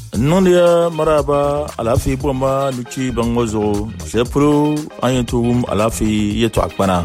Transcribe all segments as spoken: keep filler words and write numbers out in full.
non dia maraba alafi bomba nuchi bangozo sepro ayentum alafi yeto akpana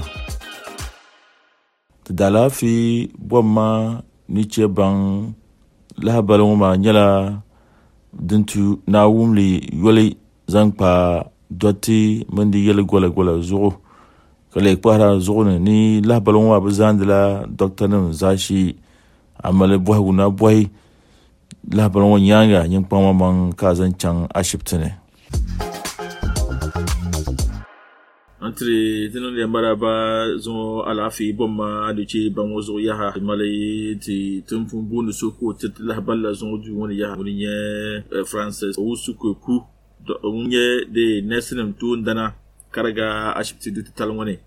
dalafi bomba niche bang la baloma nyala dintu na wumli yole zangpa doti mandi yele gola gola zo kale kwara zo ni la baloma bazandla docteur nan zashi amale boy na boy la balon yanga yin pama man kazan can ashiptene entre tenon ya maraba zo alafi bomma aduce ban wazo yaha malai ti tumfun bunu soko titla balla zo du woni yaha woni ye francis o suko ku do wonye de nesinam tu ndana karaga ashipti du talwone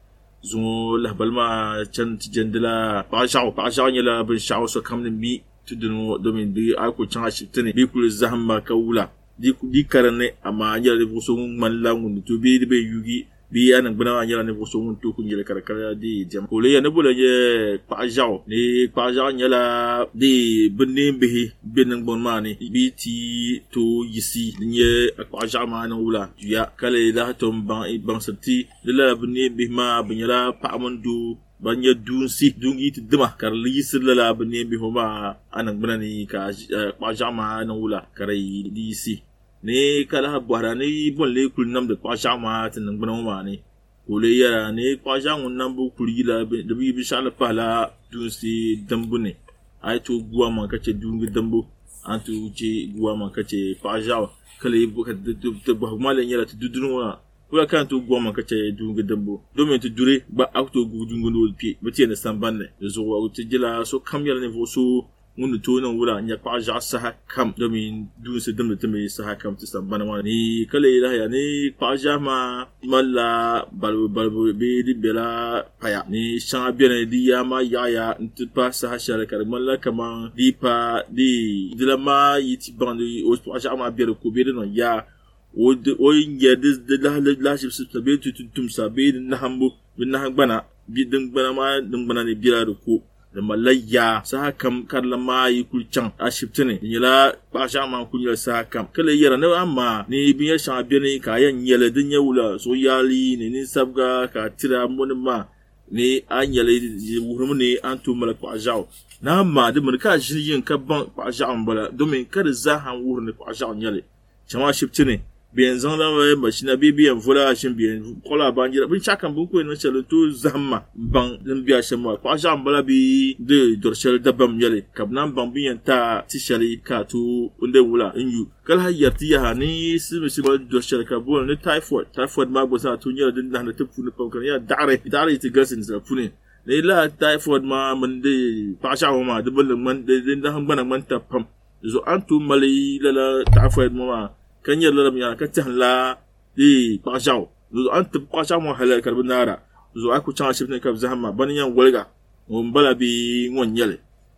zo la balma can tijandila pa shaw pa shaw nyala bin shaw so kamni mi tudun domin bi ako can ashiptene bi kul zahma kawula di di karane amma nyala de so man langu to bi be yugi bi anan bana nyala ne so mun to kun yele karakara di jam ko le ne bula je pa jaw ni pa jaw nyala di binne bi benan bon mani bi ti to yisi nye pa jaw ma na wula ya kale da tom ban ban sati de la binne bi ma binyala pa amandu banya dunsi dungi ti dima kar lisir la binne bi homa anan bana ni ka pa jaw ma na wula karai di si ne kala bwara ne bon le kul nam de kwasha ma tin ngana ma ne kule yara ne kwasha ngun nam bu kuli la de bi bi shala pala du si dambu ne ai to guwa ma kace dungi dambu an to je guwa ma kace kwasha kale bu ka de ba ma le yara to dudunu wa kula kan to guwa ma kace dungi dambu do me to dure ba auto gu dungu no pi ba ti ne samban ne zo wa to jila so kam yara ne so mun to nan wura nya kwa ja sa kam domin du se dum da me sa kam to sabana ma ni kale ila ya ni kwa ja ma malla balu balu be di bela paya ni shan biene di ya ma ya ya ntu pa sa shara kar malla kama di pa di dilama yiti bandi o kwa ja ma biere ko be no ya o o nya de la la shi su be tu tum sa be na hambu bin na bana bi din bana ma din bana ne bira ko da malaya sa kam karlama yi kulcan ashiptene yila pasha man kunya sa kam kala yara na amma ni biya sha bene ka yan yele din yawula so yali ne ni sabga ka tira mun ma ni an yele wurum ne an to malak pasha na amma da mun ka jiyin ka ban pasha an bala domin kada za han wurin pasha yele chama ashiptene bien zan la machine bibi en vola shin bien kola banjira bin chakan bu ko no chelo to zamma ban din biya shema kwa jambala bi de dorshel dabam yale kabnan ban biyan ta tishali ka to unde wula inyu kal hayati ya ni sibi sibi dorshel ka bo ne typhoid typhoid ma go sa to nyala din na tafu ne pawkan ya dare dare ti gasin sa fune ne la typhoid ma man de pasha ma de bal man de da han bana man ta pam zo antu mali la typhoid ma kan yalla lam ya ka tahla di pashaw zo ant pashaw mo halal karbinara zo aku cha shifne ka zahma ban yan walga on bala bi ngon yale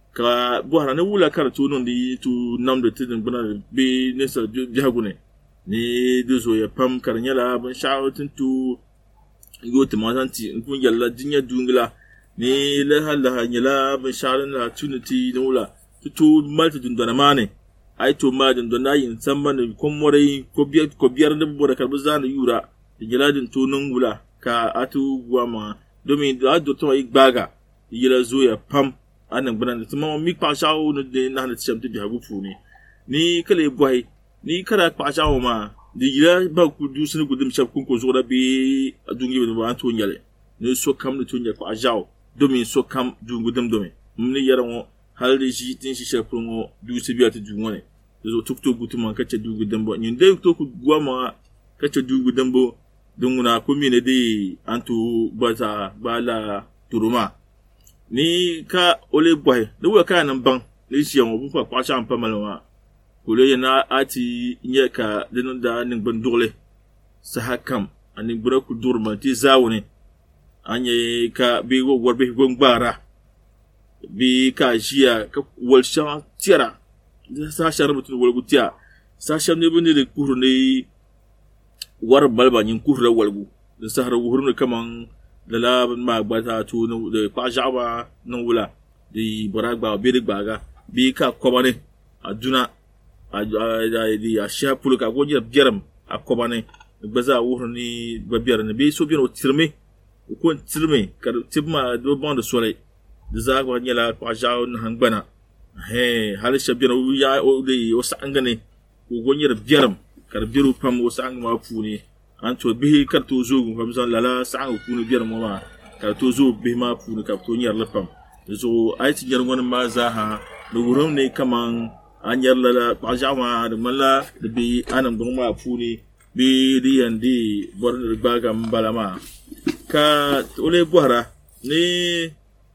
ka bo hana wula kar to non di tu namde tidin bana bi ne sa jahagune ni do zo ya pam kar nyala ban sha'atin tu yo timanti kun yalla dinya dungla ni la halla nyala ban sha'atin la tuniti wula tu malta dundana mane ai to ma dan don nayin samman ko morai ko biyar ko biyar da bora karbu zana yura giladin to nan wula ka atu guama domin da do to yi baga yila zo ya pam anan bana da ma mi pa shawo no de na na tsamti da hagu fu ne ni kale boy ni kara pa shawo ma di yila ba ku du sun gudum shaf kun ko zo da bi adungi ba an to nyale ne so kam ne to nya pa shawo domin so kam du gudum domin mun yaran hal da shi tin shi shafin wo du su biya ta jungone zo tukto gutuma kace dugu dambo nyin dai to ku gwama kace dugu dambo dunguna ko mine dai antu bata bala turuma ni ka ole boy do ka nan ban ni shi yan obu fa kwasha an pamalwa ko le yana ati nye ka dinan da nin ban dole sa hakam anin bura ku durma ti zawune anye ka bi go warbe gongbara bi ka jiya ka walsha tira sa shar mutun walgu tiya sa shar ne bane da kuru ne war balba yin kuru da walgu da sahar wuhur ne kaman da la ma gbata to no da kwa jaba nan wula di baragba bi rigba ga bi ka kobane aduna a di a sha pulu ka go nyir biaram a kobane baza wurni ba biarne be so biano tirme ko tirme ka tibma do bande soleil de za ko nyala ko jaw na hangbana he hal shabiano ya o de o sangane ko go nyir biaram ka biru pam o sang ma puni anto bi ka to zogu fam san lala sang puni biaram ma ka to zo bi ma puni ka to nyar lapam so ai ti nyar ngona ma za ha do wurum ne kaman anyar lala ko jawa de mala de bi anam do ma puni bi di andi borne baga mbalama ka ole bohara ni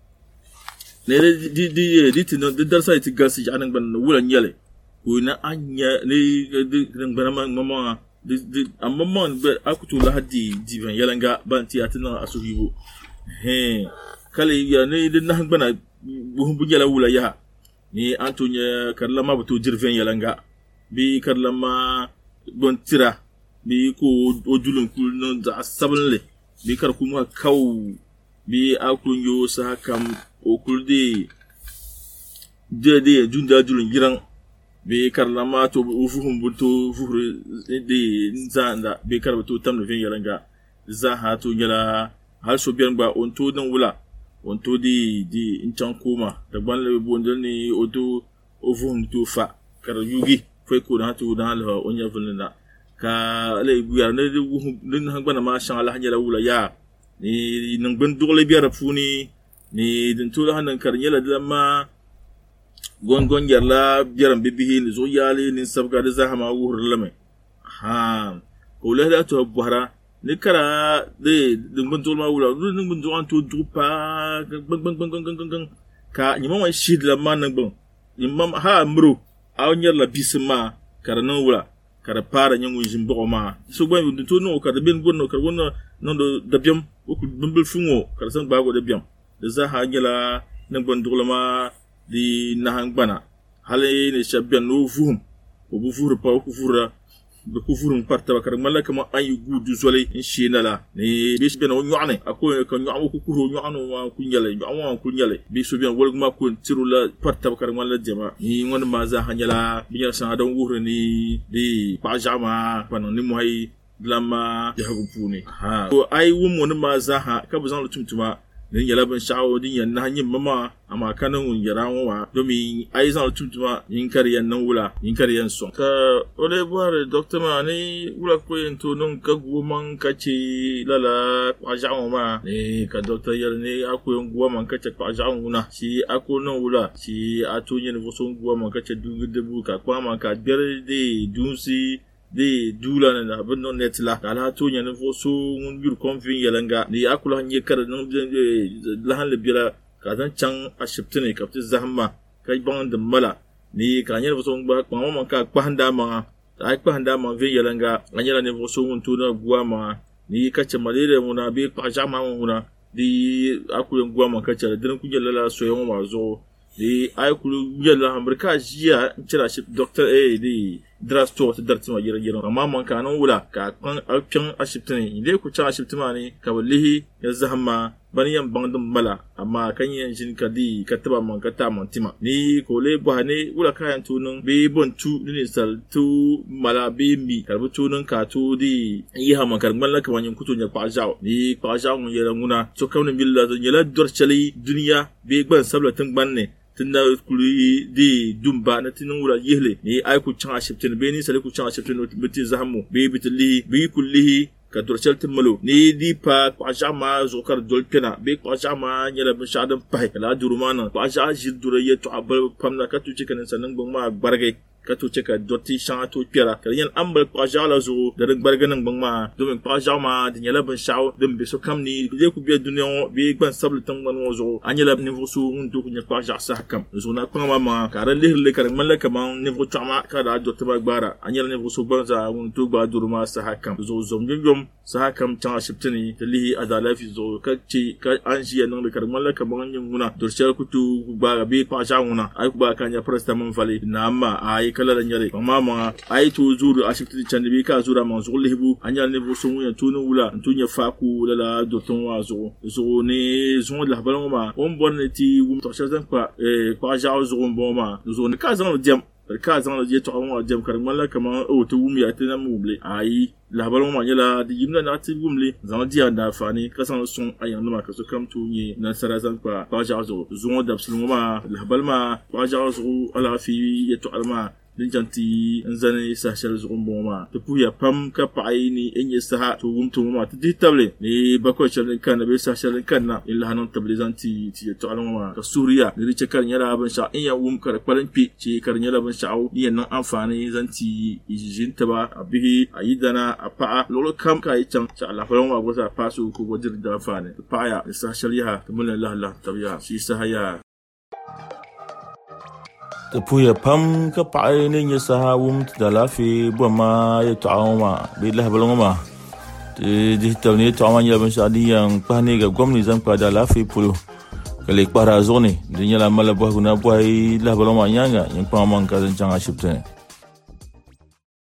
ne di di di tino di darsa ti gasi anan ban wula nyale ko na anya ni di ban mama di di amma be akutu la hadi di ban yalanga banti atina asuhibu he kale ya ne di na bana bu bu yala wula ya ni antonya karlama butu jirven yalanga bi karlama bon tira bi ko ojulun kul non da sabanle bi kar kuma kaw bi akun yo sa kam o kulde de de junda julun giran bi kar lama to ufuhum bunto fuhre de nzanda bi kar to tamno ven yaranga za ha to nyala hal so biyan ba on to dan wula on to di di inchan koma da banle bondel ni oto ufuhum to fa kar yugi fe ko na to dan la on ya vulna ka le buyar ne din hangbana ma shan Allah nyala wula ya ni nan ban dole biyar funi ni din to hanan karnyala da ma gongon yarla biyaran bibihi ni zo yali ni sabga da zahama wuhur lame ha ko le da to buhara ni kara de din ban dole ma wula din ban dole to dupa bang bang bang bang bang ka ni ma shi da ma nan ban ni ma ha mro aw nyarla bisma karana wula kada para nyangu jimbo ma so gwa ndu to no kada ben gonno kada wonna nondo dabiam o ku bumbul fungo kada san bago dabiam da za ha ngela nan bon dulama di nahan bana hale ne shabyan no fuhum o bu furu pa ku fura be ku furun parta kada malaka ma ayu gudu zole inshinala ne bis ben o nyane ako ko nyamu ku kuro nyano ma ku nyale nyamu ku nyale bi so bien wol ma ku tirula parta kada malaka jama ni ngon ma za ha ngela bi san adam wuhre ni di pajama panon ni moy lama ya hagupuni ha ko ai wumo ni ma za ha ka buzan lutumtuma ni yala ban shawo din yan na hanyin mama amma kanan un yara wa domin ai zan lutumtuma yin kariyan nan wula yin kariyan son ka ole buhari doctor ma ni wula ko yin to non ka guman kace lala pajawo ma ni ka doctor yar ni akoyon guman kace pajawo na shi ako non wula shi ato yin voson guman kace dugu debu ka kwama ka berde dunsi de dula na abin non net la kala to nya no so ngun yur konfin yalanga ni akula hanye kar non la han le bira ka dan chan a shiptene kapti zahma kai ban da mala ni ka nya so ngba kwa ma ka kwa handa ma ai kwa handa ma vin yalanga anya ne so ngun to na guwa ma ni ka ce malere mu na be kwa jama mu na di akula guwa ma ka ce da kun yalla so yon ma zo di ai kulu yalla amurka jiya cira shi doctor eh di drasto ta darti ma gira gira amma man kanan wula ka kan alfian ashiptini inde ku cha ashiptima ne ka wallahi ya zahma baniyan bandum mala amma kan yin jin kadi kataba man kata mantima ni ko le bahane wula kayan tunun be bontu ni sal tu mala be mi karbu tunun ka tu di yi ha man karban la kawan kutu nya pa jaw ni pa jaw mun yera nguna so kawne billa yela dorchali duniya be gban sabla tun banne tunda kuli di dumba na tinin wura yihle ni ai ku chan ashiptin be ni sale ku chan ashiptin biti zahamu be bitli be kullihi ka dorchal timalo ni di pa kwa jama zokar dolpena be kwa jama nyala bin shadan pai kala durumana kwa ja jidura yeto abal pamna ka tu cikan sanan gongma barge ka tu cika doti shan to pera ka yan ambal kwa jala zo da rin barganan gongma domin kwa jama di nyala bin shaw dum be so kamni je ku be duniya be ban sabul tan wan wozo anyala ni vosu undu ku nya kwa ja sa kam zo na kwa mama ka ran lihle ka mallaka man ni vo chama ka da doti ba gbara anyala ni vosu banza undu ba duruma sa hakam zo zo ngom sa hakam tan ashiptini talihi adalafi zo ka ci ka anji nan da kar mallaka man yin guna dorshar kutu ba be kwa ja guna ai ku ba kan ya presta man fale na amma ai kala da nyare mama ai to zuru ashipti chande bi ka zura man zo lebu anya ne bo so ya tunu wula tunya faku la doton wa zo zo ne zo la balon ma on bonne ti wum to shazan kwa e kwa ja zo bon ma zo ne ka zan diam ka zan je to an wa jam kar mala kama o to wumi atena muble ai la balon ma yala di yimna na ti gumle zan dia da fani kasan sun ayan ma ka so kam tu ni na sarazan kwa ba jazo zuwa da sun ma la balma ba jazo ala fi yato alma din janti nzane sa shal zuwa boma to puya pam ka pai ni enye sa to wum to ma ti table ni ba ko shal kan be sa shal kan na illa hanan tablizanti ti yato alma ka suriya ni rice kan yara ban sha in ya wum kar kwalan pi ci kar yara ban sha'u ni nan amfani zanti ijin ta ba abihi ayidana apa lolo kam ka yi can sha Allah falon wa gosa fasu ko godir da fane pa ya sa shal ya mun Allah Allah tabiya shi sa haya ta puya pam ka pai ne ya sa wum da lafi bo ma ya ta'awma bi la balon ma de de tawni ta'awma ya ban sha diyan pa ne ga gwamnati zan pa da lafi pulu kale para zone de ya la mala bo na bo ai la balon ma nyanga yin pa man ka zan changa shipte